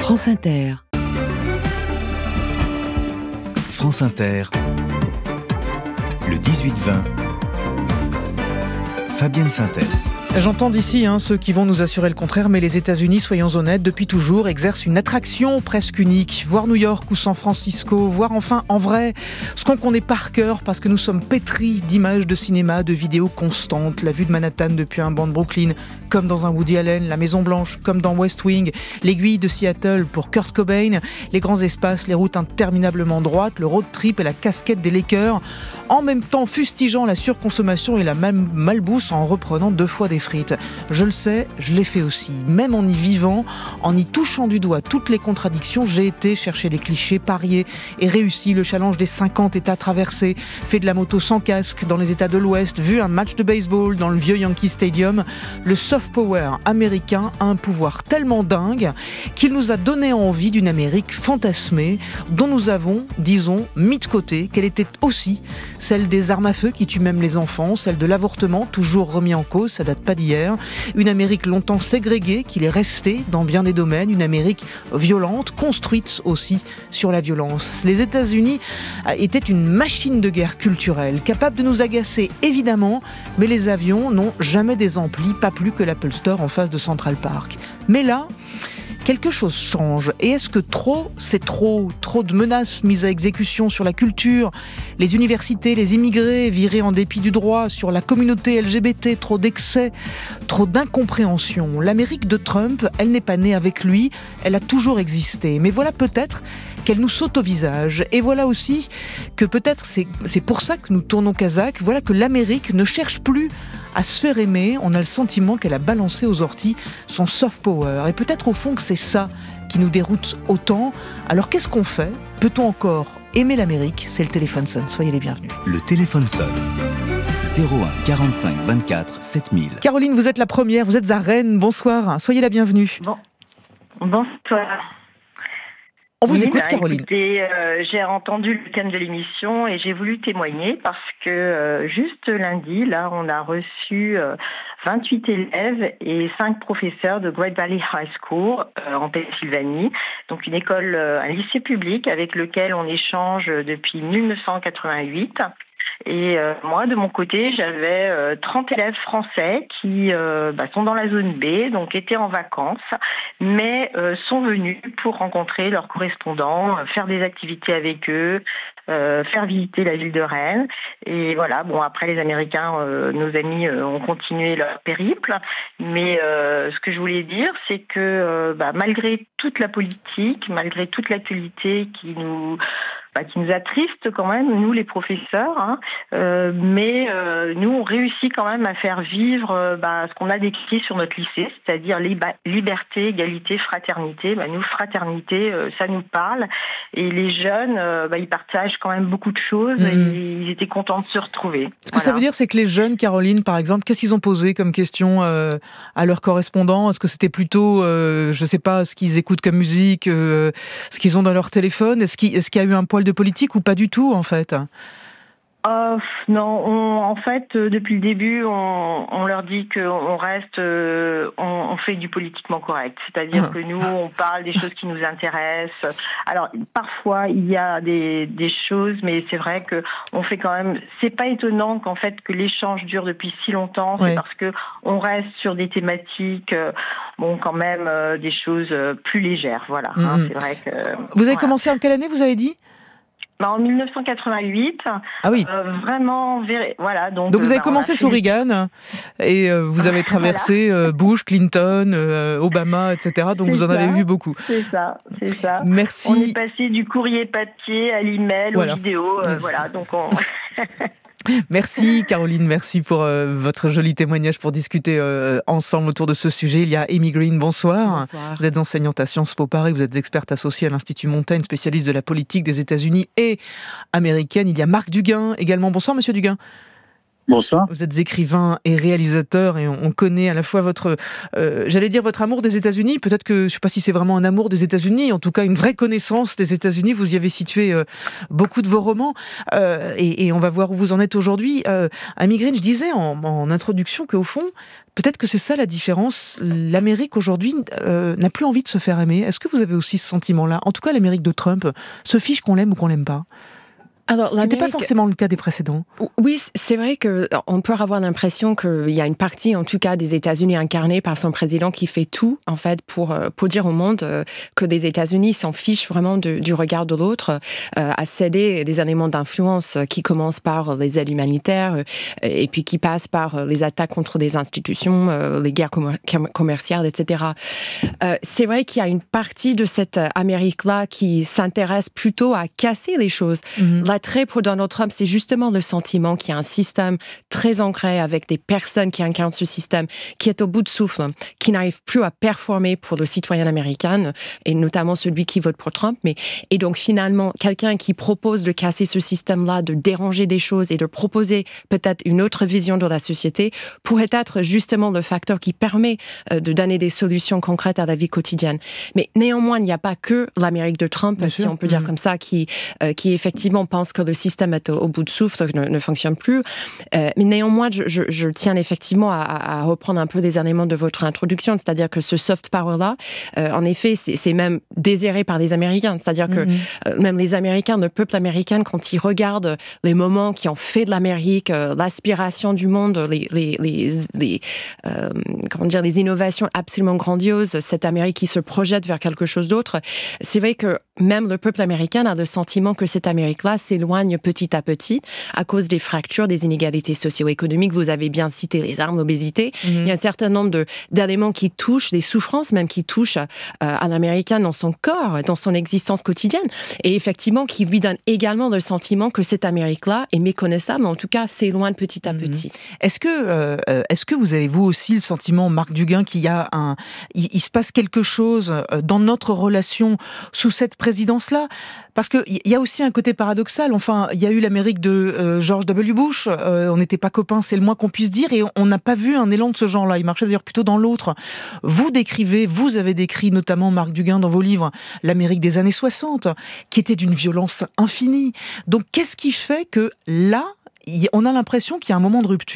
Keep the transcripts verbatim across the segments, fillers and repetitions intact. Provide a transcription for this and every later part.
France Inter. France Inter, le dix-huit vingt, Fabienne Synthès. J'entends d'ici hein, ceux qui vont nous assurer le contraire, mais les États-Unis, soyons honnêtes, depuis toujours exercent une attraction presque unique. Voir New York ou San Francisco, voir enfin en vrai ce qu'on connaît par cœur parce que nous sommes pétris d'images de cinéma, de vidéos constantes. La vue de Manhattan depuis un banc de Brooklyn, comme dans un Woody Allen, la Maison Blanche, comme dans West Wing, l'aiguille de Seattle pour Kurt Cobain, les grands espaces, les routes interminablement droites, le road trip et la casquette des Lakers, en même temps fustigeant la surconsommation et la même malbouffe en reprenant deux fois des frites. Je le sais, je l'ai fait aussi. Même en y vivant, en y touchant du doigt toutes les contradictions, j'ai été chercher les clichés, parier et réussi le challenge des cinquante États traversés, fait de la moto sans casque dans les États de l'Ouest, vu un match de baseball dans le vieux Yankee Stadium. Le soft power américain a un pouvoir tellement dingue qu'il nous a donné envie d'une Amérique fantasmée dont nous avons, disons, mis de côté qu'elle était aussi celle des armes à feu qui tuent même les enfants, celle de l'avortement toujours remis en cause, ça date pas d'hier, une Amérique longtemps ségrégée qu'il est restée dans bien des domaines, une Amérique violente, construite aussi sur la violence. Les États-Unis étaient une machine de guerre culturelle, capable de nous agacer évidemment, mais les avions n'ont jamais des amplis, pas plus que l'Apple Store en face de Central Park. Mais là, quelque chose change. Et est-ce que trop, c'est trop Trop de menaces mises à exécution sur la culture, les universités, les immigrés virés en dépit du droit, sur la communauté L G B T, trop d'excès, trop d'incompréhension. L'Amérique de Trump, elle n'est pas née avec lui, elle a toujours existé. Mais voilà peut-être qu'elle nous saute au visage. Et voilà aussi que peut-être c'est, c'est pour ça que nous tournons Kazakh, voilà que l'Amérique ne cherche plus à se faire aimer. On a le sentiment qu'elle a balancé aux orties son soft power. Et peut-être au fond que c'est ça qui nous déroute autant. Alors qu'est-ce qu'on fait ? Peut-on encore aimer l'Amérique ? C'est le téléphone sonne. Soyez les bienvenus. Le téléphone sonne. zéro un quarante-cinq vingt-quatre sept mille. Caroline, vous êtes la première, vous êtes à Rennes. Bonsoir, soyez la bienvenue. Bon. Bonsoir. On vous oui, écoute, bah, Caroline. Écoutez, euh, j'ai entendu le thème de l'émission et j'ai voulu témoigner parce que euh, juste lundi, là, on a reçu euh, vingt-huit élèves et cinq professeurs de Great Valley High School euh, en Pennsylvanie, donc une école, euh, un lycée public avec lequel on échange depuis dix-neuf cent quatre-vingt-huit. Et euh, moi, de mon côté, j'avais euh, trente élèves français qui euh, bah, sont dans la zone B, donc étaient en vacances, mais euh, sont venus pour rencontrer leurs correspondants, euh, faire des activités avec eux, euh, faire visiter la ville de Rennes. Et voilà, bon, après les Américains, euh, nos amis, euh, ont continué leur périple. Mais euh, ce que je voulais dire, c'est que euh, bah, malgré toute la politique, malgré toute l'actualité qui nous... Bah, qui nous attriste quand même, nous les professeurs, hein, euh, mais euh, nous on réussit quand même à faire vivre euh, bah, ce qu'on a décrit sur notre lycée, c'est-à-dire liba- liberté, égalité, fraternité. Bah, nous, fraternité, euh, ça nous parle, et les jeunes, euh, bah, ils partagent quand même beaucoup de choses, mmh. et ils étaient contents de se retrouver. Ce que voilà. Ça veut dire, c'est que les jeunes, Caroline, par exemple, qu'est-ce qu'ils ont posé comme question euh, à leurs correspondants ? Est-ce que c'était plutôt, euh, je ne sais pas, ce qu'ils écoutent comme musique, euh, ce qu'ils ont dans leur téléphone ? Est-ce qu'il, est-ce qu'il y a eu un poil de politique ou pas du tout en fait ? Euh, non, on, en fait, euh, depuis le début, on, on leur dit qu'on reste, euh, on, on fait du politiquement correct. C'est-à-dire ah. que nous, on parle des choses qui nous intéressent. Alors, parfois, il y a des, des choses, mais c'est vrai que on fait quand même. C'est pas étonnant qu'en fait que l'échange dure depuis si longtemps. C'est ouais. parce que on reste sur des thématiques, euh, bon, quand même euh, des choses euh, plus légères. Voilà. Mm-hmm. Hein, c'est vrai que. Vous avez voilà. commencé en quelle année, vous avez dit ? Bah, en dix-neuf cent quatre-vingt-huit, ah oui. euh, vraiment, voilà. Donc, donc vous avez bah, commencé sous Reagan et euh, vous avez traversé voilà. euh, Bush, Clinton, euh, Obama, et cetera. Donc c'est vous en ça, avez vu beaucoup. C'est ça, c'est ça. Merci. On est passé du courrier papier à l'email, voilà. aux vidéos, euh, voilà. Donc on. Merci Caroline, merci pour euh, votre joli témoignage pour discuter euh, ensemble autour de ce sujet. Il y a Amy Green, bonsoir. Bonsoir. Vous êtes enseignante à Sciences Po Paris, vous êtes experte associée à l'Institut Montaigne, spécialiste de la politique des États-Unis et américaine. Il y a Marc Duguin également. Bonsoir Monsieur Duguin. Bonsoir. Vous êtes écrivain et réalisateur et on, on connaît à la fois votre, euh, j'allais dire votre amour des États-Unis. Peut-être que, je ne sais pas si c'est vraiment un amour des États-Unis, en tout cas une vraie connaissance des États-Unis. Vous y avez situé euh, beaucoup de vos romans euh, et, et on va voir où vous en êtes aujourd'hui. Euh, Amy Green, je disais en, en introduction qu'au fond, peut-être que c'est ça la différence. L'Amérique aujourd'hui euh, n'a plus envie de se faire aimer. Est-ce que vous avez aussi ce sentiment-là ? En tout cas, l'Amérique de Trump se fiche qu'on l'aime ou qu'on l'aime pas. Alors, ce n'était pas forcément le cas des précédents. Oui, c'est vrai qu'on peut avoir l'impression qu'il y a une partie, en tout cas, des États-Unis incarnée par son président qui fait tout, en fait, pour, pour dire au monde que les États-Unis s'en fichent vraiment de, du regard de l'autre, euh, à céder des éléments d'influence qui commencent par les aides humanitaires et puis qui passent par les attaques contre des institutions, les guerres commer- commerciales, et cetera. Euh, c'est vrai qu'il y a une partie de cette Amérique-là qui s'intéresse plutôt à casser les choses. Mmh. L'attrait pour Donald Trump, c'est justement le sentiment qu'il y a un système très ancré avec des personnes qui incarnent ce système, qui est au bout de souffle, qui n'arrive plus à performer pour le citoyen américain, et notamment celui qui vote pour Trump. Mais, et donc finalement, quelqu'un qui propose de casser ce système-là, de déranger des choses et de proposer peut-être une autre vision de la société, pourrait être justement le facteur qui permet euh, de donner des solutions concrètes à la vie quotidienne. Mais néanmoins, il n'y a pas que l'Amérique de Trump, Bien si sûr. on peut dire mmh. comme ça, qui, euh, qui effectivement pense que le système est au, au bout de souffle, ne, ne fonctionne plus. Euh, mais néanmoins, je, je, je tiens effectivement à, à reprendre un peu des éléments de votre introduction, c'est-à-dire que ce soft power-là, euh, en effet, c'est, c'est même désiré par les Américains. C'est-à-dire mm-hmm. que euh, même les Américains, le peuple américain, quand ils regardent les moments qui ont fait de l'Amérique, euh, l'aspiration du monde, les, les, les, les, euh, comment dire, les innovations absolument grandioses, cette Amérique qui se projette vers quelque chose d'autre, c'est vrai que même le peuple américain a le sentiment que cette Amérique-là s'éloigne petit à petit à cause des fractures, des inégalités socio-économiques. Vous avez bien cité les armes, l'obésité. Mmh. Il y a un certain nombre de, d'éléments qui touchent, des souffrances même qui touchent euh, à l'Américain dans son corps, dans son existence quotidienne. Et effectivement, qui lui donne également le sentiment que cette Amérique-là est méconnaissable, mais en tout cas s'éloigne petit à mmh. petit. Est-ce que, euh, est-ce que vous avez vous aussi le sentiment, Marc Duguin, qu'il y a un, il, il se passe quelque chose dans notre relation sous cette présidence-là? Parce qu'il y a aussi un côté paradoxal. Enfin, il y a eu l'Amérique de euh, George W. Bush. Euh, on n'était pas copains, c'est le moins qu'on puisse dire. Et on n'a pas vu un élan de ce genre-là. Il marchait d'ailleurs plutôt dans l'autre. Vous décrivez, vous avez décrit, notamment Marc Duguin dans vos livres, l'Amérique des années soixante, qui était d'une violence infinie. Donc, qu'est-ce qui fait que là, on a l'impression qu'il y a un moment de rupture ?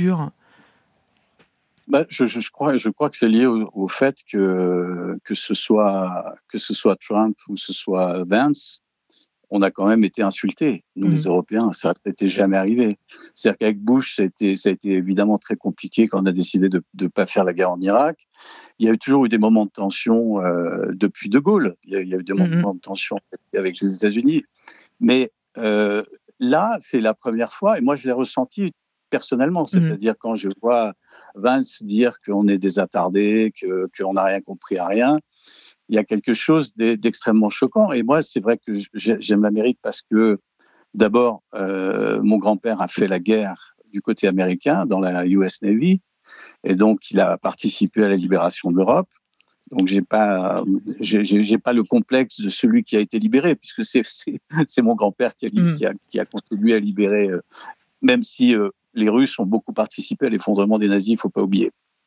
Bah, je, je, je, crois, je crois que c'est lié au, au fait que, que, ce soit, que ce soit Trump ou ce soit Vance, on a quand même été insultés, nous mmh. les Européens, ça n'était jamais arrivé. C'est-à-dire qu'avec Bush, ça a, été, ça a été évidemment très compliqué quand on a décidé de ne pas faire la guerre en Irak. Il y a eu toujours eu des moments de tension euh, depuis De Gaulle, il y, a, il y a eu des mmh. moments de tension avec les États-Unis. Mais euh, là, c'est la première fois, et moi je l'ai ressenti personnellement, c'est-à-dire mmh. quand je vois Vance dire qu'on est des attardés, que, qu'on n'a rien compris à rien, il y a quelque chose d'extrêmement choquant. Et moi, c'est vrai que j'aime l'Amérique parce que, d'abord, euh, mon grand-père a fait la guerre du côté américain dans la U S Navy, et donc il a participé à la libération de l'Europe. Donc j'ai pas, j'ai, j'ai pas le complexe de celui qui a été libéré, puisque c'est, c'est, c'est mon grand-père qui a, mmh. qui, a, qui a contribué à libérer, euh, même si euh, les Russes ont beaucoup participé à l'effondrement des nazis, il faut pas oublier.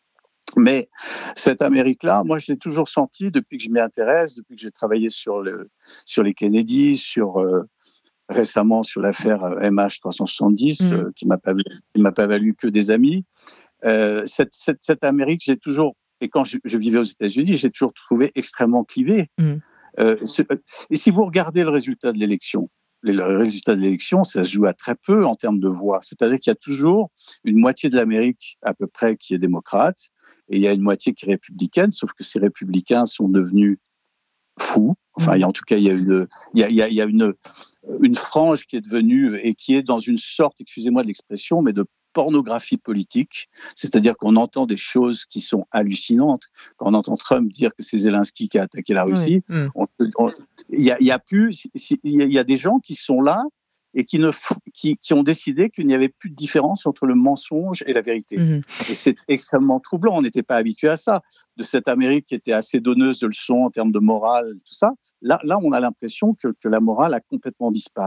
Mais cette Amérique-là, moi, je l'ai toujours senti depuis que je m'y intéresse, depuis que j'ai travaillé sur, le, sur les Kennedy, sur, euh, récemment sur l'affaire M H trois cent soixante-dix, mmh. euh, qui m'a pas, qui m'a pas valu que des amis. Euh, cette, cette, cette Amérique, j'ai toujours, et quand je, je vivais aux États-Unis, j'ai toujours trouvé extrêmement clivée. Mmh. Euh, ce, et si vous regardez le résultat de l'élection, le résultat de l'élection, ça se joue à très peu en termes de voix. C'est-à-dire qu'il y a toujours une moitié de l'Amérique à peu près qui est démocrate et il y a une moitié qui est républicaine, sauf que ces républicains sont devenus fous. Enfin, il y a, en tout cas, il y a une, il y a, il y a, il y a une, une frange qui est devenue et qui est dans une sorte, excusez-moi de l'expression, mais de pornographie politique, c'est-à-dire qu'on entend des choses qui sont hallucinantes. Quand on entend Trump dire que c'est Zelensky qui a attaqué la Russie, il oui. on, on, y, a, y a plus, il y, y a des gens qui sont là et qui, ne, qui, qui ont décidé qu'il n'y avait plus de différence entre le mensonge et la vérité. Mmh. Et c'est extrêmement troublant. On n'était pas habitué à ça. De cette Amérique qui était assez donneuse de leçons en termes de morale, tout ça. Là, là on a l'impression que, que la morale a complètement disparu.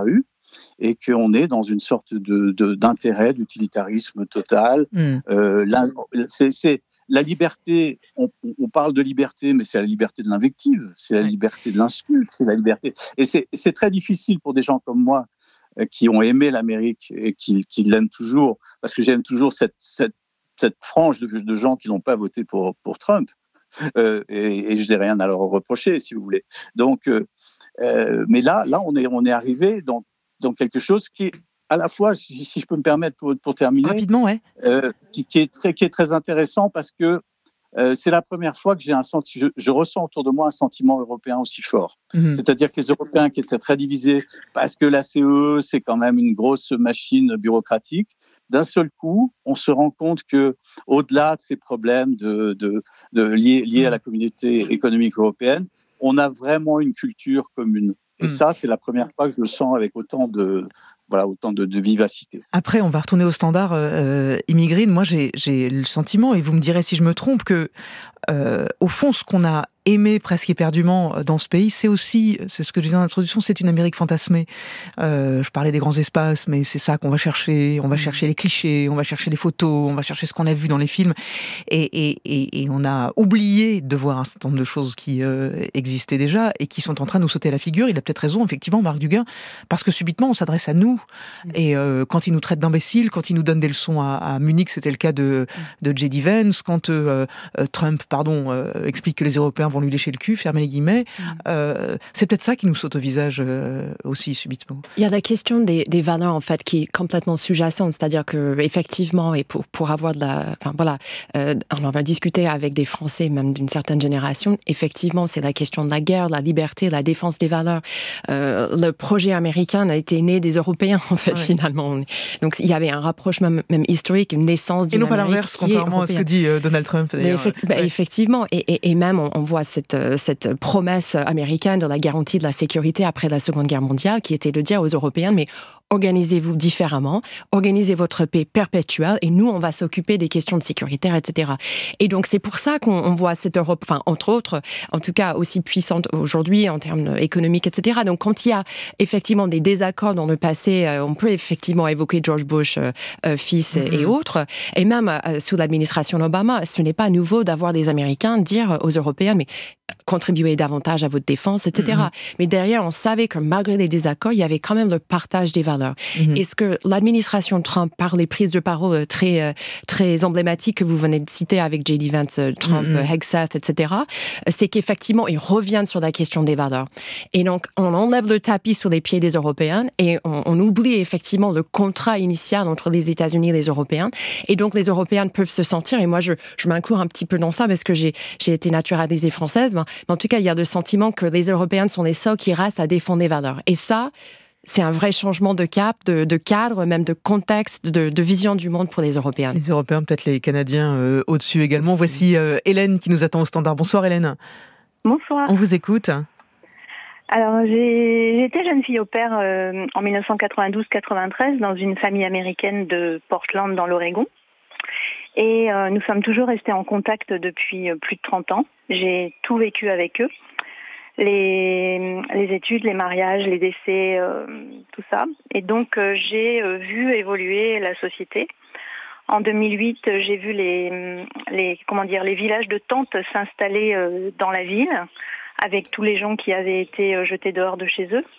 et qu'on est dans une sorte de, de, d'intérêt, d'utilitarisme total. Mmh. Euh, là, c'est, c'est la liberté, on, on parle de liberté, mais c'est la liberté de l'invective, c'est la liberté de l'insulte, c'est la liberté. Et c'est, c'est très difficile pour des gens comme moi euh, qui ont aimé l'Amérique et qui, qui l'aiment toujours, parce que j'aime toujours cette, cette, cette frange de, de gens qui n'ont pas voté pour, pour Trump. Euh, et, et je n'ai rien à leur reprocher, si vous voulez. Donc, euh, euh, mais là, là, on est, on est arrivé dans, dans quelque chose qui est à la fois, si, si je peux me permettre pour, pour terminer, rapidement, ouais, euh, qui, qui est très, qui est très intéressant parce que euh, c'est la première fois que j'ai un senti, je, je ressens autour de moi un sentiment européen aussi fort. Mmh. C'est-à-dire que les Européens qui étaient très divisés parce que la C E E c'est quand même une grosse machine bureaucratique. D'un seul coup, on se rend compte que, au-delà de ces problèmes de, de, de liés, liés à la communauté économique européenne, on a vraiment une culture commune. Et mmh. ça, c'est la première fois que je le sens avec autant de, voilà, autant de, de vivacité. Après, on va retourner au standard euh, immigré. Moi, j'ai, j'ai le sentiment, et vous me direz si je me trompe, que euh, au fond, ce qu'on a aimé presque éperdument dans ce pays, c'est aussi, c'est ce que je disais en introduction, c'est une Amérique fantasmée. Euh, je parlais des grands espaces, mais c'est ça qu'on va chercher. On va chercher les clichés, on va chercher les photos, on va chercher ce qu'on a vu dans les films. Et, et, et, et on a oublié de voir un certain nombre de choses qui euh, existaient déjà et qui sont en train de nous sauter à la figure. Il a peut-être raison, effectivement, Marc Duguin, parce que subitement, on s'adresse à nous. Et euh, quand il nous traite d'imbéciles, quand il nous donne des leçons à, à Munich, c'était le cas de, de J D Vance, quand euh, Trump, pardon, euh, explique que les Européens vont lui lécher le cul, fermer les guillemets, mmh. euh, c'est peut-être ça qui nous saute au visage euh, aussi subitement. Il y a la question des, des valeurs en fait qui est complètement sous-jacente, c'est-à-dire que effectivement, et pour pour avoir de la, enfin voilà, euh, on va discuter avec des Français même d'une certaine génération. Effectivement, c'est la question de la guerre, de la liberté, de la défense des valeurs. Euh, le projet américain a été né des Européens en fait ouais. finalement. Donc il y avait un rapprochement même, même historique, une naissance d'une Amérique. Et non pas l'inverse, contrairement à ce que dit euh, Donald Trump. Effect, bah, ouais. Effectivement, et, et, et même on, on voit cette, cette promesse américaine de la garantie de la sécurité après la Seconde Guerre mondiale, qui était de dire aux Européens, mais organisez-vous différemment, organisez votre paix perpétuelle, et nous, on va s'occuper des questions de sécurité, et cetera. Et donc, c'est pour ça qu'on on voit cette Europe, enfin, entre autres, en tout cas, aussi puissante aujourd'hui en termes économiques, et cetera. Donc, quand il y a effectivement des désaccords dans le passé, on peut effectivement évoquer George Bush, euh, fils mm-hmm. et autres, et même euh, sous l'administration Obama, ce n'est pas nouveau d'avoir des Américains dire aux Européens, mais contribuer davantage à votre défense, et cetera. Mm-hmm. Mais derrière, on savait que malgré les désaccords, il y avait quand même le partage des valeurs. Mm-hmm. Est-ce que l'administration Trump, par les prises de parole très, très emblématiques que vous venez de citer avec J D Vance, Trump, mm-hmm. Hegseth, et cetera, c'est qu'effectivement, ils reviennent sur la question des valeurs. Et donc, on enlève le tapis sur les pieds des Européens et on, on oublie effectivement le contrat initial entre les États-Unis et les Européens. Et donc, les Européens peuvent se sentir, et moi, je, je m'inclus un petit peu dans ça parce que j'ai, j'ai été naturalisée française, mais en tout cas, il y a le sentiment que les Européens sont les seuls qui restent à défendre les valeurs. Et ça, c'est un vrai changement de cap, de, de cadre, même de contexte, de, de vision du monde pour les Européens. Les Européens, peut-être les Canadiens euh, au-dessus également. Aussi. Voici euh, Hélène qui nous attend au standard. Bonsoir Hélène. Bonsoir. On vous écoute. Alors, j'ai, j'étais jeune fille au père euh, en dix-neuf cent quatre-vingt-douze quatre-vingt-treize dans une famille américaine de Portland dans l'Oregon. Et euh, nous sommes toujours restés en contact depuis euh, plus de trente ans. J'ai tout vécu avec eux. Les, les études, les mariages, les décès, euh, tout ça. Et donc, euh, j'ai euh, vu évoluer la société. En deux mille huit, j'ai vu les, les, comment dire, les villages de tentes s'installer euh, dans la ville, avec tous les gens qui avaient été euh, jetés dehors de chez eux.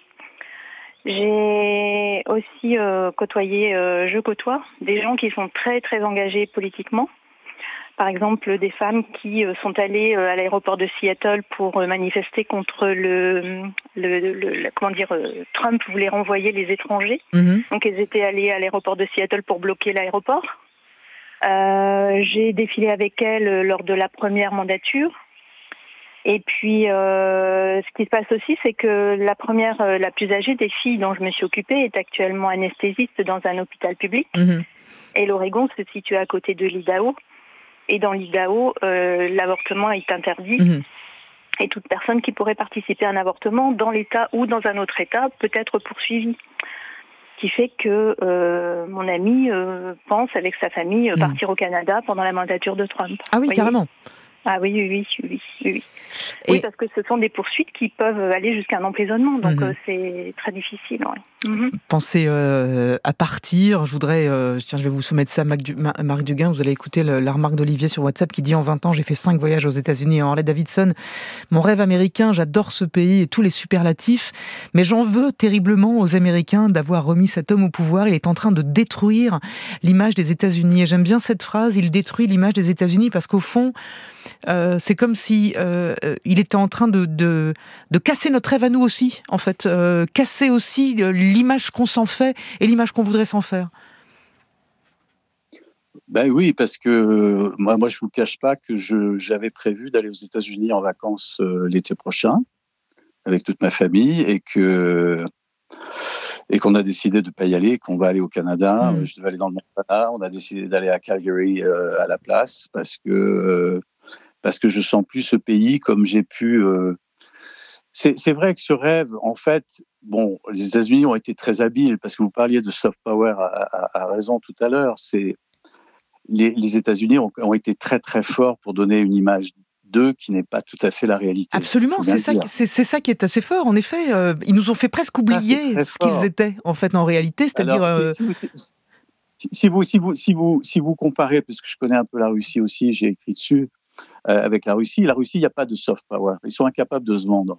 J'ai aussi euh, côtoyé, euh, je côtoie, des gens qui sont très très engagés politiquement. Par exemple, des femmes qui euh, sont allées euh, à l'aéroport de Seattle pour euh, manifester contre le, le, le, le comment dire, euh, Trump voulait renvoyer les étrangers. Mm-hmm. Donc elles étaient allées à l'aéroport de Seattle pour bloquer l'aéroport. Euh, j'ai défilé avec elles lors de la première mandature. Et puis, euh, ce qui se passe aussi, c'est que la première, euh, la plus âgée des filles dont je me suis occupée est actuellement anesthésiste dans un hôpital public. Mmh. Et l'Oregon se situe à côté de l'Idaho. Et dans l'Idaho, euh, l'avortement est interdit. Mmh. Et toute personne qui pourrait participer à un avortement dans l'État ou dans un autre État peut être poursuivie. Ce qui fait que euh, mon ami euh, pense, avec sa famille, mmh. partir au Canada pendant la mandature de Trump. Ah oui, carrément. Ah oui, oui, oui, oui, oui. Oui, oui parce que ce sont des poursuites qui peuvent aller jusqu'à un emprisonnement, donc mmh. euh, c'est très difficile. Ouais. Mmh. Pensez euh, à partir, je voudrais, euh, tiens, je vais vous soumettre ça, Marc, du, Marc Duguin, vous allez écouter le, la remarque d'Olivier sur WhatsApp qui dit « En vingt ans, j'ai fait cinq voyages aux États-Unis. » Harley Davidson, mon rêve américain, j'adore ce pays et tous les superlatifs, mais j'en veux terriblement aux Américains d'avoir remis cet homme au pouvoir. Il est en train de détruire l'image des États-Unis. Et j'aime bien cette phrase, il détruit l'image des États-Unis, parce qu'au fond, Euh, c'est comme si euh, il était en train de, de, de casser notre rêve à nous aussi, en fait, euh, casser aussi l'image qu'on s'en fait et l'image qu'on voudrait s'en faire. Ben oui, parce que euh, moi, moi, je vous cache pas que je, j'avais prévu d'aller aux États-Unis en vacances euh, l'été prochain avec toute ma famille et que et qu'on a décidé de pas y aller, qu'on va aller au Canada. Mmh. Je devais aller dans le Montana. On a décidé d'aller à Calgary euh, à la place parce que euh, parce que je sens plus ce pays comme j'ai pu. Euh... C'est, c'est vrai que ce rêve, en fait, bon, les États-Unis ont été très habiles parce que vous parliez de soft power à, à, à raison tout à l'heure. C'est les, les États-Unis ont, ont été très très forts pour donner une image d'eux qui n'est pas tout à fait la réalité. Absolument, c'est ça, c'est, c'est ça qui est assez fort. En effet, euh, ils nous ont fait presque oublier ah, ce fort. qu'ils étaient en fait en réalité, c'est-à-dire. Alors, euh... c'est, c'est, c'est, si vous si vous si vous si vous comparez, parce que je connais un peu la Russie aussi, j'ai écrit dessus. Euh, avec la Russie, la Russie, il n'y a pas de soft power. Ils sont incapables de se vendre.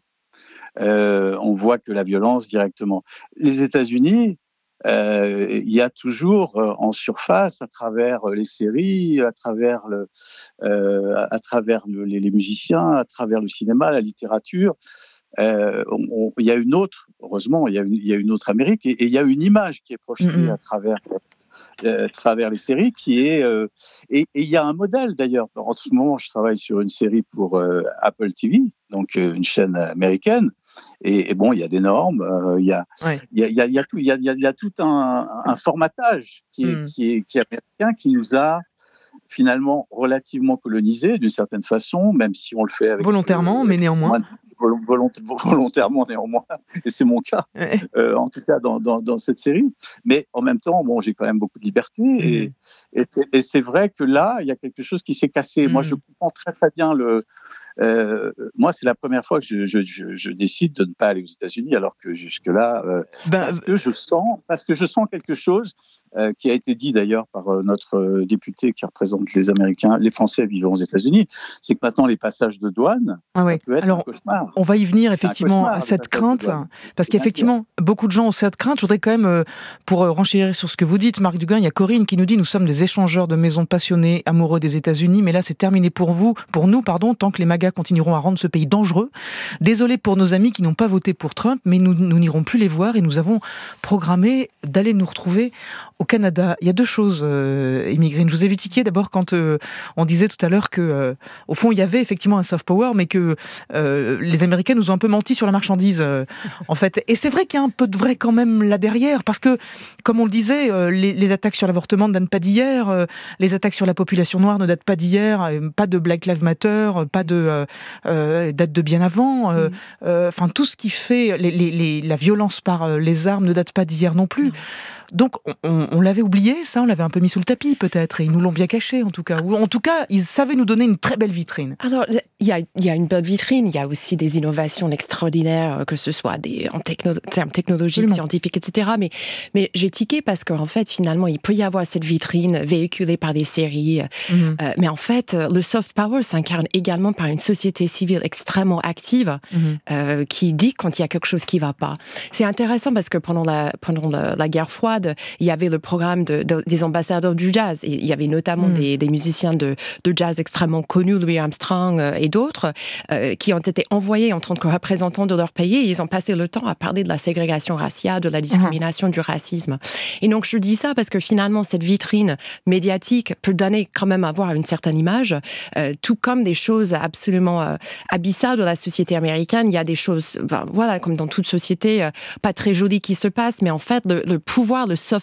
Euh, on voit que la violence directement. Les États-Unis, euh, il y a toujours euh, en surface, à travers les séries, à travers le, euh, à, à travers le, les, les musiciens, à travers le cinéma, la littérature. Euh, on, on, il y a une autre, heureusement, il y a une, il y a une autre Amérique et, et il y a une image qui est projetée mmh. à travers. Euh, travers les séries, qui est euh, et il y a un modèle d'ailleurs. En ce moment, je travaille sur une série pour euh, Apple T V, donc euh, une chaîne américaine. Et, et bon, il y a des normes, il euh, y a il ouais. y a il y a il y a tout il y a il y a, il y a tout un, un formatage qui est, mm. qui est qui est américain qui nous a finalement relativement colonisé d'une certaine façon, même si on le fait avec volontairement, euh, mais néanmoins. volontairement néanmoins, et c'est mon cas, ouais. euh, en tout cas dans, dans, dans cette série. Mais en même temps, bon, j'ai quand même beaucoup de liberté, mmh. et, et, c'est, et c'est vrai que là, il y a quelque chose qui s'est cassé. Mmh. Moi, je comprends très très bien le. Euh, moi, c'est la première fois que je, je, je, je décide de ne pas aller aux États-Unis, alors que jusque-là, euh, ben, parce que je sens, parce que je sens quelque chose euh, qui a été dit d'ailleurs par euh, notre euh, député qui représente les Américains, les Français vivant aux États-Unis, c'est que maintenant les passages de douane, ah ouais. ça peut être alors, un cauchemar. On va y venir effectivement à cette crainte, parce qu'effectivement, beaucoup de gens ont cette crainte. Je voudrais quand même, euh, pour renchérir sur ce que vous dites, Marc Duguin, il y a Corinne qui nous dit « Nous sommes des échangeurs de maisons passionnés, amoureux des États-Unis, mais là c'est terminé pour vous, pour nous, pardon, tant que les magas continueront à rendre ce pays dangereux. Désolé pour nos amis qui n'ont pas voté pour Trump, mais nous, nous n'irons plus les voir et nous avons programmé d'aller nous retrouver au Canada. » Il y a deux choses, euh, Émigrine. Je vous ai vu tiquer d'abord quand euh, on disait tout à l'heure que, euh, au fond, il y avait effectivement un soft power, mais que euh, les Américains nous ont un peu menti sur la marchandise, euh, en fait. Et c'est vrai qu'il y a un peu de vrai quand même là derrière, parce que, comme on le disait, euh, les, les attaques sur l'avortement ne datent pas d'hier, euh, les attaques sur la population noire ne datent pas d'hier, euh, pas de Black Lives Matter, pas de euh, euh, date de bien avant. Euh, mmh. euh, enfin, tout ce qui fait les, les, les, la violence par euh, les armes ne date pas d'hier non plus. Mmh. Donc, on, on, on l'avait oublié, ça, on l'avait un peu mis sous le tapis, peut-être, et ils nous l'ont bien caché, en tout cas. Ou en tout cas, ils savaient nous donner une très belle vitrine. Alors, il y a, y a une belle vitrine, il y a aussi des innovations extraordinaires, que ce soit des, en techno, termes technologiques, Absolument. scientifiques, et cetera. Mais, mais j'ai tiqué parce qu'en fait, finalement, il peut y avoir cette vitrine véhiculée par des séries. Mm-hmm. Euh, mais en fait, le soft power s'incarne également par une société civile extrêmement active, mm-hmm. euh, qui dit quand il y a quelque chose qui ne va pas. C'est intéressant parce que pendant la, pendant la, la guerre froide, il y avait le programme de, de, des ambassadeurs du jazz. Il y avait notamment mmh. des, des musiciens de, de jazz extrêmement connus, Louis Armstrong euh, et d'autres, euh, qui ont été envoyés en tant que représentants de leur pays. Et ils ont passé le temps à parler de la ségrégation raciale, de la discrimination, mmh. du racisme. Et donc, je dis ça parce que finalement, cette vitrine médiatique peut donner quand même avoir une certaine image, euh, tout comme des choses absolument euh, abyssales de la société américaine. Il y a des choses, ben, voilà, comme dans toute société, euh, pas très jolies qui se passent, mais en fait, le, le pouvoir, le soft power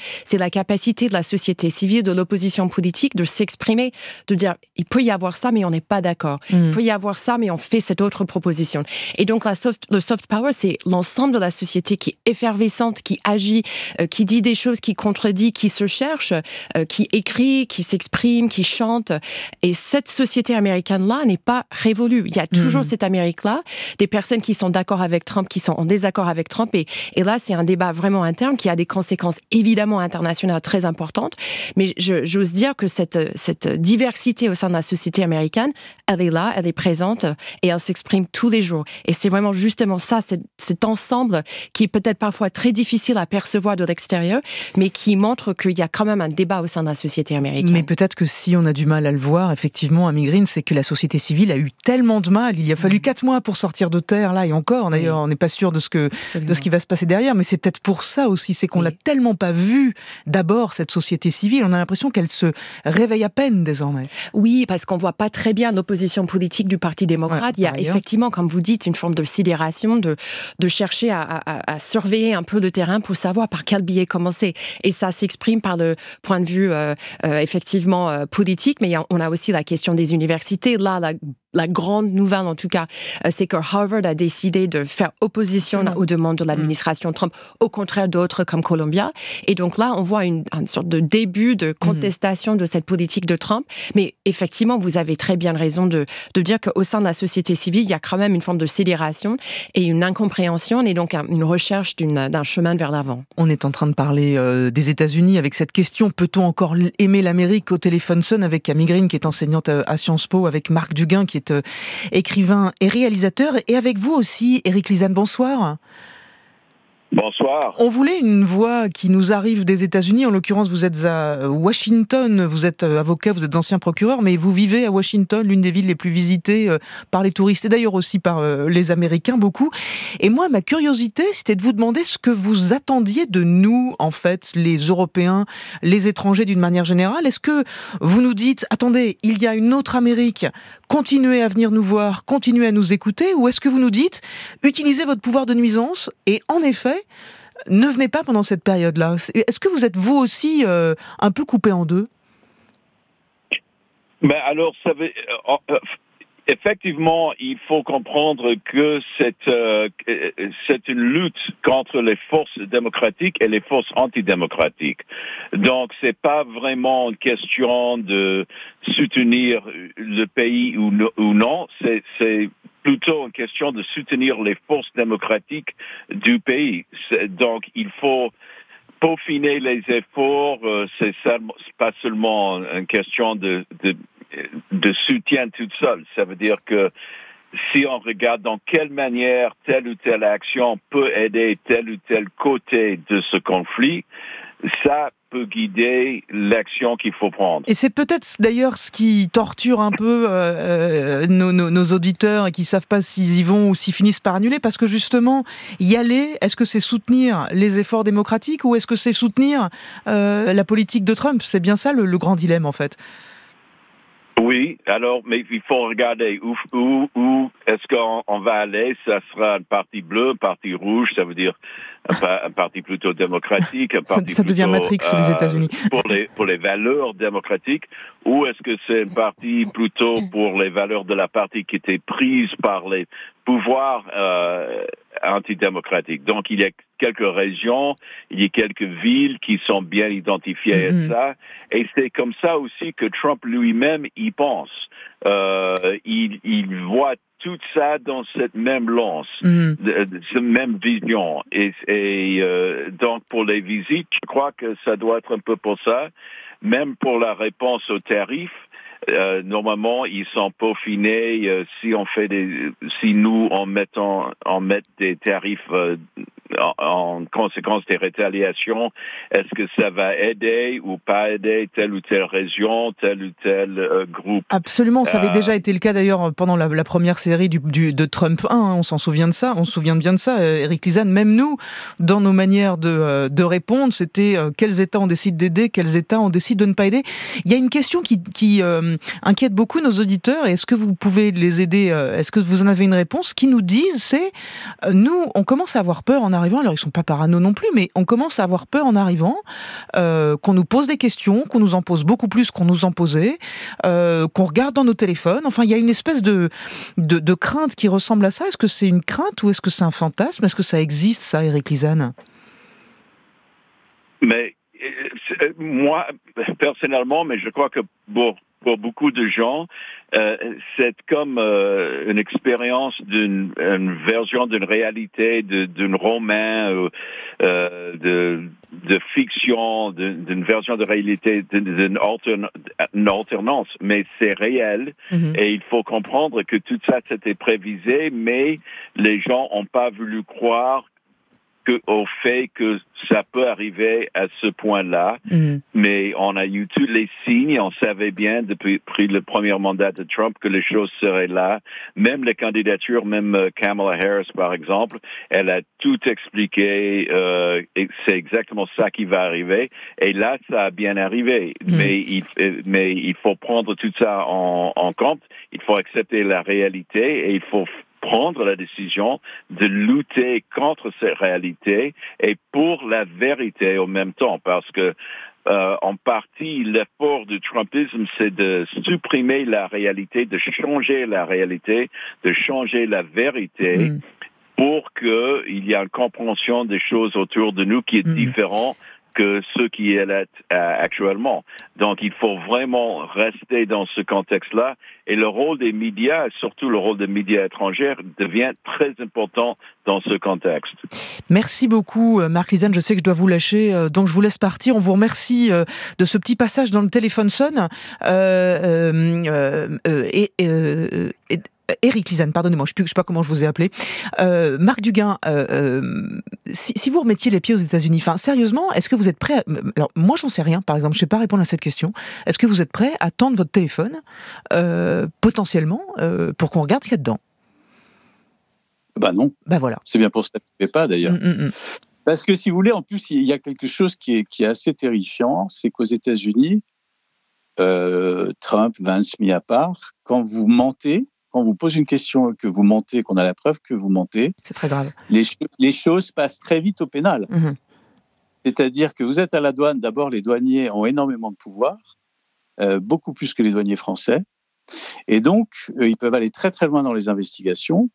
c'est la capacité de la société civile, de l'opposition politique, de s'exprimer, de dire il peut y avoir ça, mais on n'est pas d'accord. Mm. Il peut y avoir ça, mais on fait cette autre proposition. Et donc la soft, le soft power, c'est l'ensemble de la société qui est effervescente, qui agit, euh, qui dit des choses, qui contredit, qui se cherche, euh, qui écrit, qui s'exprime, qui chante. Et cette société américaine-là n'est pas révolue. Il y a toujours mmh. cette Amérique-là, des personnes qui sont d'accord avec Trump, qui sont en désaccord avec Trump. Et, et là, c'est un débat vraiment interne qui a des conséquences évidemment internationales très importantes. Mais je, j'ose dire que cette, cette diversité au sein de la société américaine, elle est là, elle est présente et elle s'exprime tous les jours. Et c'est vraiment justement ça, cet, cet ensemble qui est peut-être parfois très difficile à percevoir de l'extérieur, mais qui montre qu'il y a quand même un débat au sein de la société américaine. Mais peut-être que si on a du mal à le voir, effectivement, Amy Green, c'est que la société civile a eu tellement de mal. Il y a fallu quatre mois pour sortir de terre, là, et encore, d'ailleurs, on n'est pas sûr de ce, que, de ce qui va se passer derrière, mais c'est peut-être pour ça aussi, c'est qu'on oui. l'a tellement pas vu, d'abord, cette société civile, on a l'impression qu'elle se réveille à peine désormais. Oui, parce qu'on voit pas très bien l'opposition politique du Parti démocrate. Ouais, il y a effectivement, comme vous dites, une forme de sidération, de, de chercher à, à, à surveiller un peu le terrain pour savoir par quel biais commencer. Et ça s'exprime par le point de vue euh, euh, effectivement euh, politique, mais on a aussi la question des universités. Là, la La grande nouvelle, en tout cas, c'est que Harvard a décidé de faire opposition mmh. aux demandes de l'administration mmh. Trump, au contraire d'autres comme Columbia. Et donc là, on voit une, une sorte de début de contestation mmh. de cette politique de Trump. Mais effectivement, vous avez très bien raison de, de dire qu'au sein de la société civile, il y a quand même une forme de sidération et une incompréhension et donc un, une recherche d'une, d'un chemin vers l'avant. On est en train de parler euh, des États-Unis avec cette question. Peut-on encore aimer l'Amérique? Au téléphone sonne avec Amy Green, qui est enseignante à Sciences Po, avec Marc Duguin, qui est écrivain et réalisateur, et avec vous aussi, Éric Lizanne, bonsoir. Bonsoir. On voulait une voix qui nous arrive des États-Unis. En l'occurrence, vous êtes à Washington, vous êtes avocat, vous êtes ancien procureur, mais vous vivez à Washington, l'une des villes les plus visitées par les touristes et d'ailleurs aussi par les Américains, beaucoup. Et moi, ma curiosité, c'était de vous demander ce que vous attendiez de nous, en fait, les Européens, les étrangers d'une manière générale. Est-ce que vous nous dites, attendez, il y a une autre Amérique, continuez à venir nous voir, continuez à nous écouter, ou est-ce que vous nous dites, utilisez votre pouvoir de nuisance et en effet, ne venez pas pendant cette période-là. Est-ce que vous êtes vous aussi euh, un peu coupé en deux? Ben alors, ça veut, euh, effectivement, il faut comprendre que c'est, euh, c'est une lutte contre les forces démocratiques et les forces antidémocratiques. Donc, c'est pas vraiment une question de soutenir le pays ou, ou non. C'est, c'est plutôt une question de soutenir les forces démocratiques du pays. C'est, donc, il faut peaufiner les efforts. Euh, c'est, c'est pas seulement une question de, de, de soutien toute seule. Ça veut dire que si on regarde dans quelle manière telle ou telle action peut aider tel ou tel côté de ce conflit, ça peut guider l'action qu'il faut prendre. Et c'est peut-être d'ailleurs ce qui torture un peu euh, nos, nos, nos auditeurs et qui ne savent pas s'ils y vont ou s'ils finissent par annuler, parce que justement, y aller, est-ce que c'est soutenir les efforts démocratiques ou est-ce que c'est soutenir euh, la politique de Trump? C'est bien ça le, le grand dilemme en fait. Oui, alors, mais il faut regarder où, où, où est-ce qu'on on va aller. Ça sera un parti bleu, un parti rouge, ça veut dire un, un parti plutôt démocratique, un parti ça, ça plutôt, devient Matrix, euh, les États-Unis. pour les pour les valeurs démocratiques, ou est-ce que c'est un parti plutôt pour les valeurs de la partie qui était prise par les pouvoirs euh, antidémocratiques. Donc, il y a quelques régions, il y a quelques villes qui sont bien identifiées mm-hmm. à ça, et c'est comme ça aussi que Trump lui-même y pense. Euh, il, il voit tout ça dans cette même lance, mm. de, de, cette même vision. Et, et euh, donc, pour les visites, je crois que ça doit être un peu pour ça. Même pour la réponse aux tarifs, euh, normalement, ils sont peaufinés. Euh, si on fait des, si nous on mettons, on met des tarifs euh, en, en conséquence des rétaliations, est-ce que ça va aider ou pas aider telle ou telle région, tel ou tel euh, groupe? Absolument, ça avait euh, déjà été le cas d'ailleurs pendant la, la première série du, du, de Trump un, hein, on s'en souvient de ça, on se souvient bien de ça, euh, Éric Lizanne, même nous, dans nos manières de, euh, de répondre, c'était euh, quels États on décide d'aider, quels États on décide de ne pas aider. Il y a une question qui, qui euh, inquiète beaucoup nos auditeurs, et est-ce que vous pouvez les aider, euh, est-ce que vous en avez une réponse? Ce qu'ils nous disent, c'est, euh, nous, on commence à avoir peur en arrivant arrivant, alors ils sont pas parano non plus, mais on commence à avoir peur en arrivant, euh, qu'on nous pose des questions, qu'on nous en pose beaucoup plus qu'on nous en posait, euh, qu'on regarde dans nos téléphones. Enfin, il y a une espèce de, de, de crainte qui ressemble à ça. Est-ce que c'est une crainte ou est-ce que c'est un fantasme? Est-ce que ça existe, ça, Éric Lizane? Mais euh, moi, personnellement, mais je crois que pour, pour beaucoup de gens, euh, c'est comme euh, une expérience d'une une version d'une réalité, de, d'un roman, euh, euh, de, de fiction, d'une, d'une version de réalité, d'une altern, une alternance. Mais c'est réel mm-hmm. et il faut comprendre que tout ça, c'était prévisé, mais les gens n'ont pas voulu croire que, au fait que ça peut arriver à ce point-là, mmh. mais on a eu tous les signes, on savait bien depuis, depuis le premier mandat de Trump que les choses seraient là. Même les candidatures, même Kamala Harris par exemple, elle a tout expliqué, euh, et c'est exactement ça qui va arriver. Et là, ça a bien arrivé, mmh. mais il, mais il faut prendre tout ça en, en compte. Il faut accepter la réalité et il faut prendre la décision de lutter contre cette réalité et pour la vérité en même temps, parce que euh, en partie, l'effort du Trumpisme, c'est de supprimer la réalité, de changer la réalité, de changer la vérité mmh. pour qu'il y ait une compréhension des choses autour de nous qui est mmh. différente que ce qui est là euh, actuellement. Donc, il faut vraiment rester dans ce contexte-là. Et le rôle des médias, surtout le rôle des médias étrangers, devient très important dans ce contexte. Merci beaucoup, Marc Lizane. Je sais que je dois vous lâcher, donc je vous laisse partir. On vous remercie de ce petit passage dans le téléphone sonne. Euh, euh, euh, et, euh, et Éric Lizane, pardonnez-moi, je ne sais pas comment je vous ai appelé. Euh, Marc Duguin, euh, euh, si, si vous remettiez les pieds aux États-Unis, enfin, sérieusement, est-ce que vous êtes prêt à... Alors, moi, j'en sais rien, par exemple, je ne sais pas répondre à cette question. Est-ce que vous êtes prêt à tendre votre téléphone, euh, potentiellement, euh, pour qu'on regarde ce qu'il y a dedans? Bah non. Bah voilà. C'est bien pour ça que je ne fais pas, d'ailleurs. Mm, mm, mm. Parce que, si vous voulez, en plus, il y a quelque chose qui est, qui est assez terrifiant, c'est qu'aux États-Unis, euh, Trump, Vance mis à part, quand vous mentez, quand on vous pose une question et que vous mentez, qu'on a la preuve que vous mentez, c'est très grave. Les, les choses passent très vite au pénal. Mmh. C'est-à-dire que vous êtes à la douane, d'abord les douaniers ont énormément de pouvoir, euh, beaucoup plus que les douaniers français, et donc euh, ils peuvent aller très très loin dans les investigations,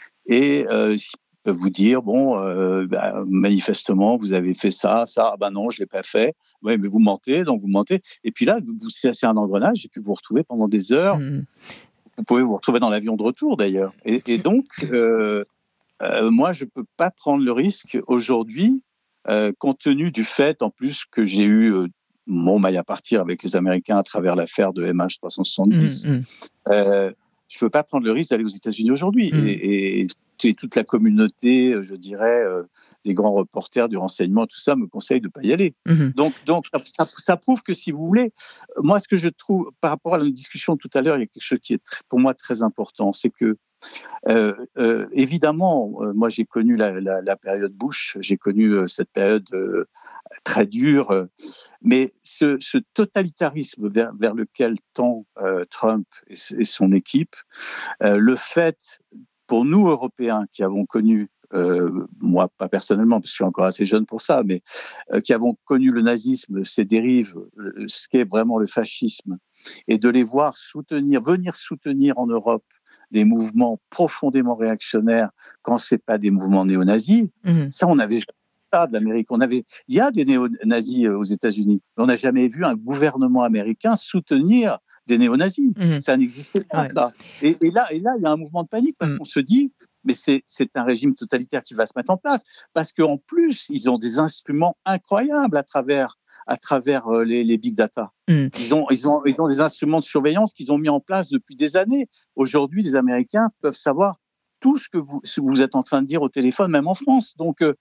et euh, ils peuvent vous dire, bon, euh, bah, manifestement vous avez fait ça, ça, ah ben non, je ne l'ai pas fait, ouais, mais vous mentez, donc vous mentez, et puis là, vous, c'est, c'est un engrenage, et puis vous vous retrouvez pendant des heures, mmh. Vous pouvez vous retrouver dans l'avion de retour, d'ailleurs. Et, et donc, euh, euh, moi, je ne peux pas prendre le risque aujourd'hui, euh, compte tenu du fait, en plus, que j'ai eu euh, mon maille à partir avec les Américains à travers l'affaire de M H trois cent soixante-dix. Mmh, mmh. Euh, je ne peux pas prendre le risque d'aller aux États-Unis aujourd'hui. Mmh. Et, et, et toute la communauté, je dirais, euh, les grands reporters du renseignement, tout ça, me conseillent de ne pas y aller. Mmh. Donc, donc ça, ça, ça prouve que, si vous voulez, moi, ce que je trouve, par rapport à la discussion tout à l'heure, il y a quelque chose qui est très, pour moi très important, c'est que, euh, euh, évidemment, euh, moi, j'ai connu la, la, la période Bush, j'ai connu euh, cette période euh, très dure, euh, mais ce, ce totalitarisme vers, vers lequel tend euh, Trump et, et son équipe, euh, le fait, pour nous, Européens, qui avons connu, euh, moi pas personnellement, parce que je suis encore assez jeune pour ça, mais euh, qui avons connu le nazisme, ses dérives, euh, ce qu'est vraiment le fascisme, et de les voir soutenir, venir soutenir en Europe des mouvements profondément réactionnaires quand c'est pas des mouvements néo-nazis, mmh. ça on avait pas de l'Amérique. On avait, il y a des néo-nazis aux États-Unis, mais on n'a jamais vu un gouvernement américain soutenir des néo-nazis. Mmh. Ça n'existait pas, ouais. ça. Et, et là, et là, il y a un mouvement de panique parce mmh. qu'on se dit, mais c'est, c'est un régime totalitaire qui va se mettre en place, parce qu'en plus, ils ont des instruments incroyables à travers à travers les, les big data. Mmh. Ils ont, ils ont, ils ont des instruments de surveillance qu'ils ont mis en place depuis des années. Aujourd'hui, les Américains peuvent savoir tout ce que vous, ce que vous êtes en train de dire au téléphone, même en France. Donc, euh,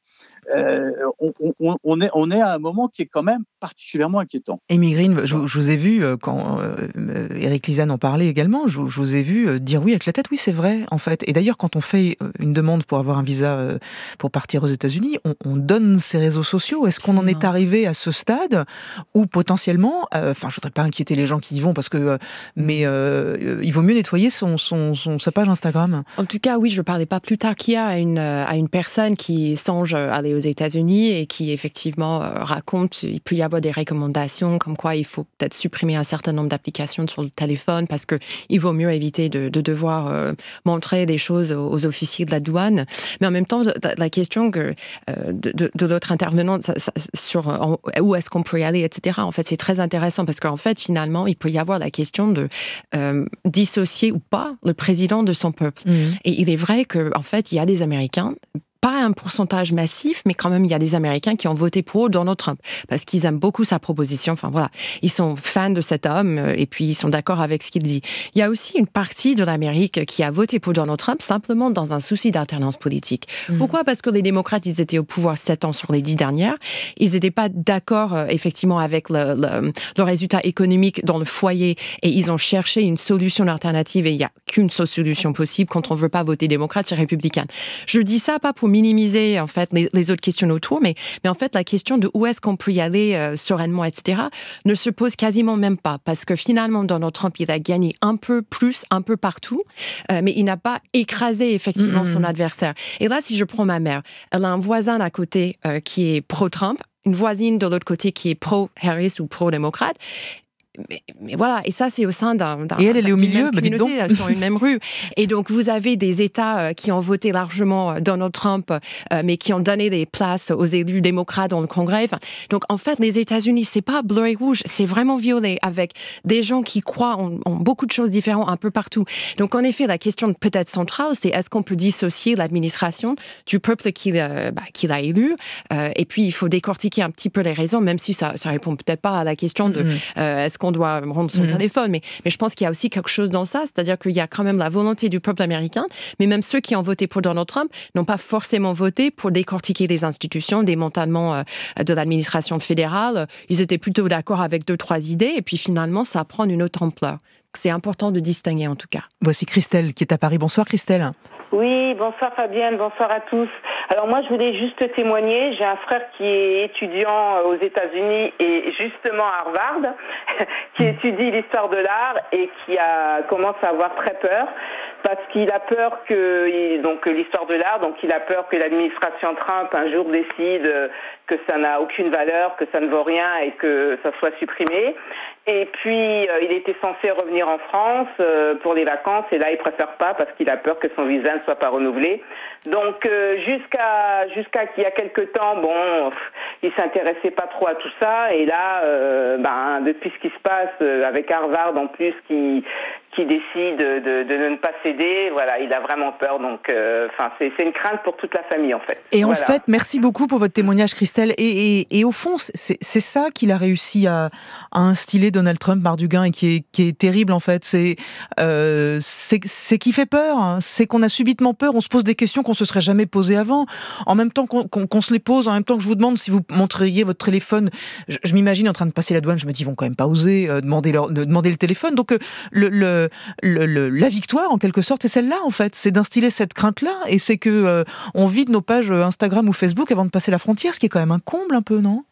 euh, on, on, on, est, on est à un moment qui est quand même particulièrement inquiétant. Amy Green, je, je vous ai vu, quand euh, Éric Lisane en parlait également, je, je vous ai vu dire oui avec la tête, oui c'est vrai en fait. Et d'ailleurs quand on fait une demande pour avoir un visa euh, pour partir aux États-Unis, on, on donne ses réseaux sociaux. Est-ce qu'on en est arrivé à ce stade où potentiellement, enfin euh, je ne voudrais pas inquiéter les gens qui y vont parce que, euh, mais euh, il vaut mieux nettoyer son, son, son, sa page Instagram. En tout cas, oui, je ne parlais pas plus tard qu'hier à une, à une personne qui songe aller aux États-Unis et qui effectivement euh, raconte il peut y avoir des recommandations comme quoi il faut peut-être supprimer un certain nombre d'applications sur le téléphone parce qu'il vaut mieux éviter de, de devoir euh, montrer des choses aux, aux officiers de la douane. Mais en même temps, la question que, euh, de, de, de l'autre intervenant ça, ça, sur en, où est-ce qu'on peut y aller, et cetera, en fait, c'est très intéressant parce qu'en fait, finalement, il peut y avoir la question de euh, dissocier ou pas le président de son peuple. Mmh. Et il est vrai qu'en fait, il y a des Américains, pas un pourcentage massif, mais quand même, il y a des Américains qui ont voté pour Donald Trump parce qu'ils aiment beaucoup sa proposition. Enfin, voilà. Ils sont fans de cet homme et puis ils sont d'accord avec ce qu'il dit. Il y a aussi une partie de l'Amérique qui a voté pour Donald Trump simplement dans un souci d'alternance politique. Mmh. Pourquoi? Parce que les démocrates, ils étaient au pouvoir sept ans sur les dix dernières. Ils n'étaient pas d'accord, euh, effectivement, avec le, le, le résultat économique dans le foyer et ils ont cherché une solution alternative et il n'y a qu'une seule solution possible quand on ne veut pas voter démocrate, c'est républicain. Je dis ça pas pour minimiser en fait les, les autres questions autour, mais, mais en fait la question de où est-ce qu'on peut y aller euh, sereinement, et cetera, ne se pose quasiment même pas, parce que finalement Donald Trump il a gagné un peu plus, un peu partout, euh, mais il n'a pas écrasé effectivement mmh. son adversaire. Et là, si je prends ma mère, elle a un voisin à côté euh, qui est pro-Trump, une voisine de l'autre côté qui est pro-Harris ou pro-démocrate. Mais, mais voilà, et ça c'est au sein d'un, d'un et elle, elle est au milieu, bah, dites donc. Sur une même rue. Et donc vous avez des États euh, qui ont voté largement Donald Trump, euh, mais qui ont donné des places aux élus démocrates dans le Congrès. Enfin, donc en fait, les États-Unis, c'est pas bleu et rouge, c'est vraiment violet, avec des gens qui croient en, en beaucoup de choses différentes un peu partout. Donc en effet, la question peut-être centrale, c'est est-ce qu'on peut dissocier l'administration du peuple qui, euh, bah, qui l'a élu, euh, et puis il faut décortiquer un petit peu les raisons, même si ça, ça répond peut-être pas à la question de mm-hmm. euh, est-ce qu'on doit rendre son mmh. téléphone, mais, mais je pense qu'il y a aussi quelque chose dans ça, c'est-à-dire qu'il y a quand même la volonté du peuple américain, mais même ceux qui ont voté pour Donald Trump n'ont pas forcément voté pour décortiquer les institutions, démantèlement euh, de l'administration fédérale. Ils étaient plutôt d'accord avec deux, trois idées, et puis finalement, ça prend une autre ampleur. C'est important de distinguer en tout cas. Voici Christelle qui est à Paris. Bonsoir Christelle. Oui, bonsoir Fabienne, bonsoir à tous. Alors moi, je voulais juste témoigner. J'ai un frère qui est étudiant aux États-Unis et justement à Harvard, qui étudie l'histoire de l'art et qui a commence à avoir très peur parce qu'il a peur que donc l'histoire de l'art, donc il a peur que l'administration Trump un jour décide que ça n'a aucune valeur, que ça ne vaut rien et que ça soit supprimé. Et puis euh, il était censé revenir en France euh, pour les vacances et là il préfère pas parce qu'il a peur que son visa ne soit pas renouvelé. Donc euh, jusqu'à jusqu'à qu'il y a quelque temps, bon, il s'intéressait pas trop à tout ça et là, euh, ben depuis ce qui se passe euh, avec Harvard en plus qui qui décide de, de, de ne pas céder, voilà, il a vraiment peur. Donc, enfin, euh, c'est, c'est une crainte pour toute la famille, en fait. Et voilà. en fait, merci beaucoup pour votre témoignage, Christelle. Et, et, et au fond, c'est, c'est ça qu'il a réussi à, à instiller Donald Trump, Marduguin, et qui est, qui est terrible, en fait. C'est, euh, c'est, c'est qui fait peur. Hein. C'est qu'on a subitement peur. On se pose des questions qu'on se serait jamais posées avant. En même temps qu'on, qu'on, qu'on se les pose, en même temps que je vous demande si vous montriez votre téléphone. Je, je m'imagine en train de passer la douane. Je me dis, ils vont quand même pas oser euh, demander, leur, de demander le téléphone. Donc, euh, le, le Le, le, la victoire, en quelque sorte, c'est celle-là, en fait. C'est d'instiller cette crainte-là. Et c'est que euh, on vide nos pages Instagram ou Facebook avant de passer la frontière, ce qui est quand même un comble, un peu, non ?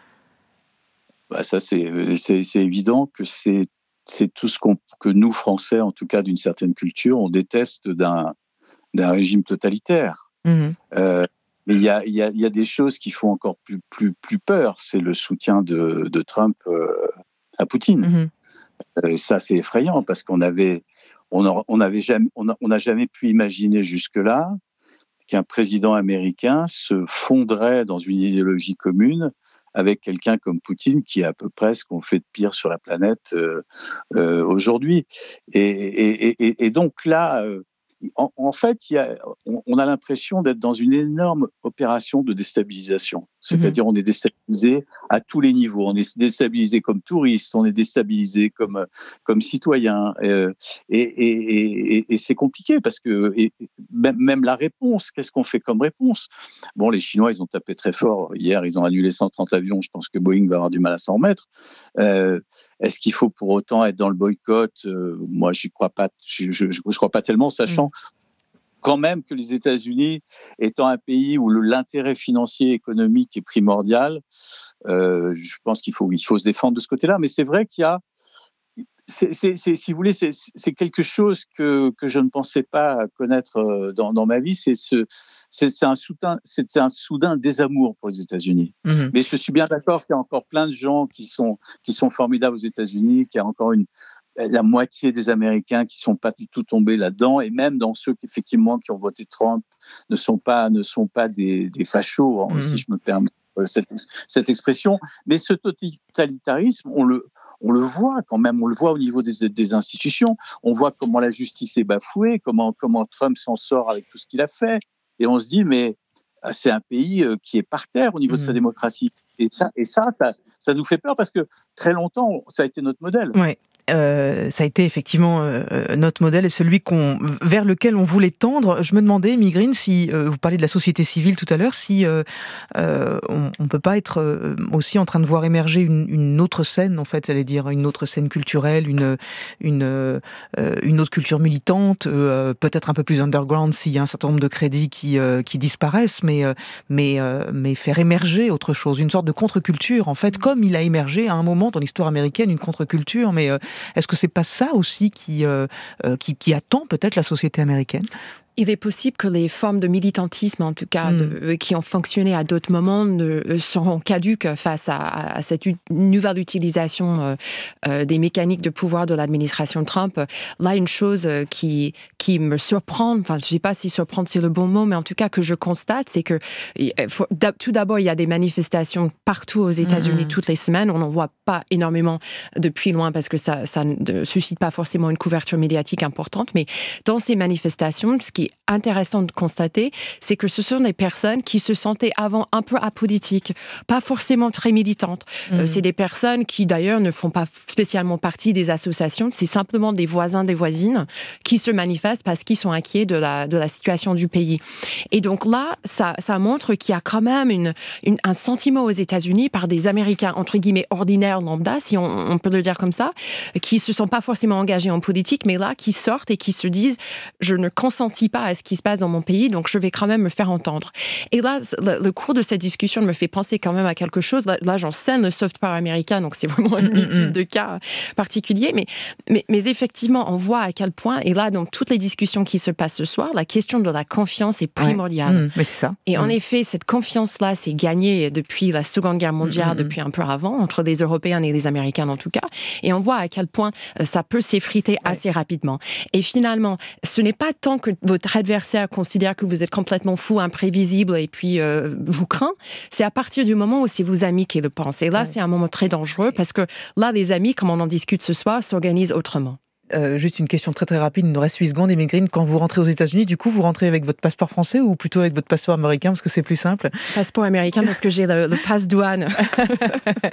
Bah ça, c'est, c'est, c'est évident que c'est, c'est tout ce qu'on, que nous, Français, en tout cas d'une certaine culture, on déteste d'un, d'un régime totalitaire. Mmh. Euh, mais il y a, y, a, y a des choses qui font encore plus, plus, plus peur. C'est le soutien de, de Trump euh, à Poutine. Mmh. Euh, ça, c'est effrayant parce qu'on avait, on a, on avait jamais, on a, on n'a jamais pu imaginer jusque-là qu'un président américain se fondrait dans une idéologie commune avec quelqu'un comme Poutine, qui est à peu près ce qu'on fait de pire sur la planète euh, euh, aujourd'hui. Et, et, et, et donc là, euh, en, en fait, il y a, on, on a l'impression d'être dans une énorme opération de déstabilisation. C'est-à-dire, on est déstabilisé à tous les niveaux. On est déstabilisé comme touriste, on est déstabilisé comme comme citoyen, euh, et, et, et, et c'est compliqué parce que et, même, même la réponse, qu'est-ce qu'on fait comme réponse? Bon, les Chinois, ils ont tapé très fort hier, ils ont annulé cent trente avions. Je pense que Boeing va avoir du mal à s'en remettre. Euh, est-ce qu'il faut pour autant être dans le boycott? euh, Moi, j'y crois pas. Je, je, je, je crois pas tellement, sachant. Mmh. Quand même que les États-Unis, étant un pays où le, l'intérêt financier et économique est primordial, euh, je pense qu'il faut, il faut se défendre de ce côté-là. Mais c'est vrai qu'il y a, c'est, c'est, c'est, si vous voulez, c'est, c'est quelque chose que, que je ne pensais pas connaître dans, dans ma vie. C'est, ce, c'est, c'est, un soudain, c'est un soudain désamour pour les États-Unis. Mmh. Mais je suis bien d'accord qu'il y a encore plein de gens qui sont, qui sont formidables aux États-Unis, qu'il y a encore une la moitié des Américains qui sont pas du tout tombés là-dedans, et même dans ceux qui effectivement qui ont voté Trump ne sont pas ne sont pas des, des fachos, hein, mmh. si je me permets cette, cette expression. Mais ce totalitarisme, on le on le voit quand même, on le voit au niveau des, des institutions. On voit comment la justice est bafouée, comment comment Trump s'en sort avec tout ce qu'il a fait, et on se dit mais c'est un pays qui est par terre au niveau mmh. de sa démocratie. Et ça et ça ça ça nous fait peur parce que très longtemps ça a été notre modèle. Ouais. Euh, ça a été effectivement euh, notre modèle et celui qu'on, vers lequel on voulait tendre. Je me demandais, Migrine, si euh, vous parliez de la société civile tout à l'heure, si euh, euh, on ne peut pas être euh, aussi en train de voir émerger une, une autre scène, en fait, j'allais dire une autre scène culturelle, une une euh, une autre culture militante, euh, peut-être un peu plus underground s'il y a un certain nombre de crédits qui euh, qui disparaissent, mais euh, mais euh, mais faire émerger autre chose, une sorte de contre-culture, en fait, comme il a émergé à un moment dans l'histoire américaine une contre-culture, mais euh, est-ce que c'est pas ça aussi qui, euh, qui, qui attend peut-être la société américaine ? Il est possible que les formes de militantisme, en tout cas, mmh. de, qui ont fonctionné à d'autres moments, ne, seront caduques face à, à cette u- nouvelle utilisation euh, euh, des mécaniques de pouvoir de l'administration Trump. Là, une chose qui, qui me surprend, enfin, je ne sais pas si surprendre c'est le bon mot, mais en tout cas que je constate, c'est que faut, tout d'abord, il y a des manifestations partout aux États-Unis mmh. toutes les semaines. On n'en voit pas énormément depuis loin parce que ça, ça ne suscite pas forcément une couverture médiatique importante. Mais dans ces manifestations, ce qui est intéressant de constater, c'est que ce sont des personnes qui se sentaient avant un peu apolitiques, pas forcément très militantes. Mmh. Euh, c'est des personnes qui d'ailleurs ne font pas spécialement partie des associations, c'est simplement des voisins, des voisines qui se manifestent parce qu'ils sont inquiets de la, de la situation du pays. Et donc là, ça, ça montre qu'il y a quand même une, une, un sentiment aux États-Unis par des Américains, entre guillemets, ordinaires, lambda, si on, on peut le dire comme ça, qui ne se sont pas forcément engagés en politique, mais là, qui sortent et qui se disent « je ne consentis pas à ce qui se passe dans mon pays, donc je vais quand même me faire entendre. » Et là, le, le cours de cette discussion me fait penser quand même à quelque chose. Là, là j'enseigne le soft power américain, donc c'est vraiment une étude de cas particulier. Mais, mais, mais effectivement, on voit à quel point, et là, dans toutes les discussions qui se passent ce soir, la question de la confiance est primordiale. Ouais. Mmh, mais c'est ça. Et mmh. en effet, cette confiance-là, c'est gagnée depuis la Seconde Guerre mondiale, mmh. depuis un peu avant, entre les Européens et les Américains en tout cas. Et on voit à quel point ça peut s'effriter ouais. assez rapidement. Et finalement, ce n'est pas tant que votre adversaire considère que vous êtes complètement fou, imprévisible et puis euh, vous craint, c'est à partir du moment où c'est vos amis qui le pensent. Et là, ouais. c'est un moment très dangereux parce que là, les amis, comme on en discute ce soir, s'organisent autrement. Euh, juste une question très très rapide, il nous reste huit secondes. Et Migrine, quand vous rentrez aux États-Unis, du coup, vous rentrez avec votre passeport français ou plutôt avec votre passeport américain parce que c'est plus simple ? Passeport américain parce que j'ai le, le passe douane.